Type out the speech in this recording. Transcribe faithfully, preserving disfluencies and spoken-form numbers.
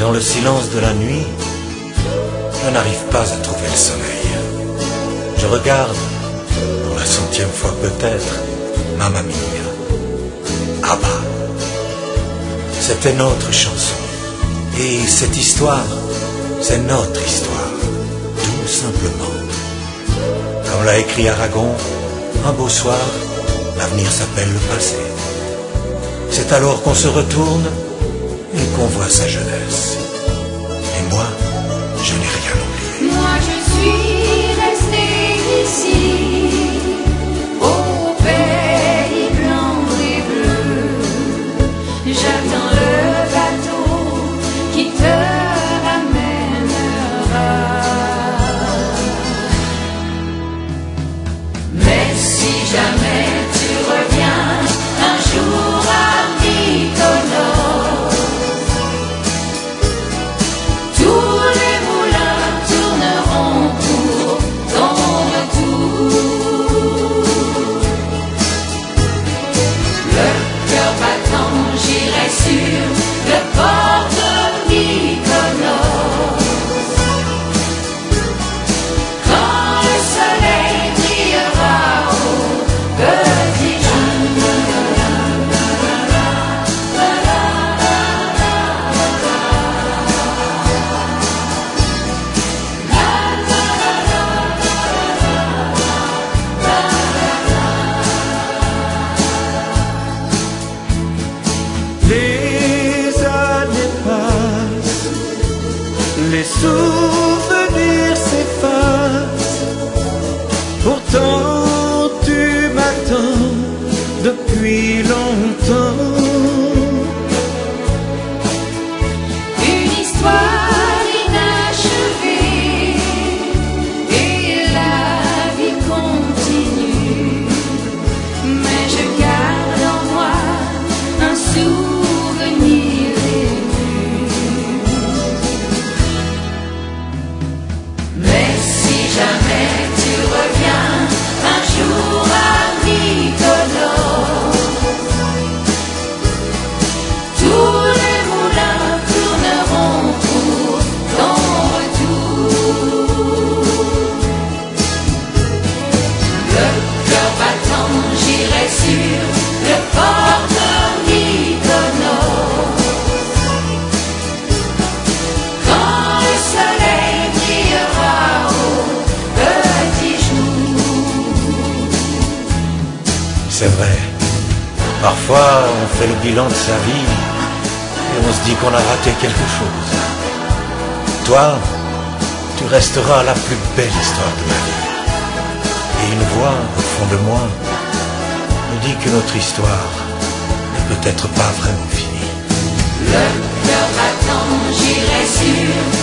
dans le silence de la nuit, je n'arrive pas à trouver le sommeil. Je regarde, pour la centième fois peut-être, Mamma Mia, Abba. C'était notre chanson. Et cette histoire, c'est notre histoire, tout simplement. Comme l'a écrit Aragon, un beau soir, l'avenir s'appelle le passé. C'est alors qu'on se retourne et qu'on voit sa jeunesse. Et moi, je n'ai rien oublié. Moi, je suis restée ici, au pays blanc et bleu. J'attends le bateau qui te ramènera. Mais si jamais tu reviens un jour à Mykonos, tous les moulins tourneront pour ton retour. Le cœur battant, j'irai sur le port de Mykonos. Quand le soleil brillera au petit jour. Les années passent, les souvenirs s'effacent. Pourtant tu m'attends depuis longtemps. Une histoire inachevée et la vie continue. Mais je garde en moi un souvenir ému. Mais si jamais tu reviens un jour à Mykonos, tous les moulins tourneront pour ton retour. Le cœur battant, j'irai sur le port de Mykonos. Quand le soleil brillera au petit jour. C'est vrai, parfois on fait le bilan de sa vie et on se dit qu'on a raté quelque chose. Toi, tu resteras la plus belle histoire de ma vie. Et une voix au fond de moi me dit que notre histoire n'est peut-être pas vraiment finie. Le cœur battant, j'irai sur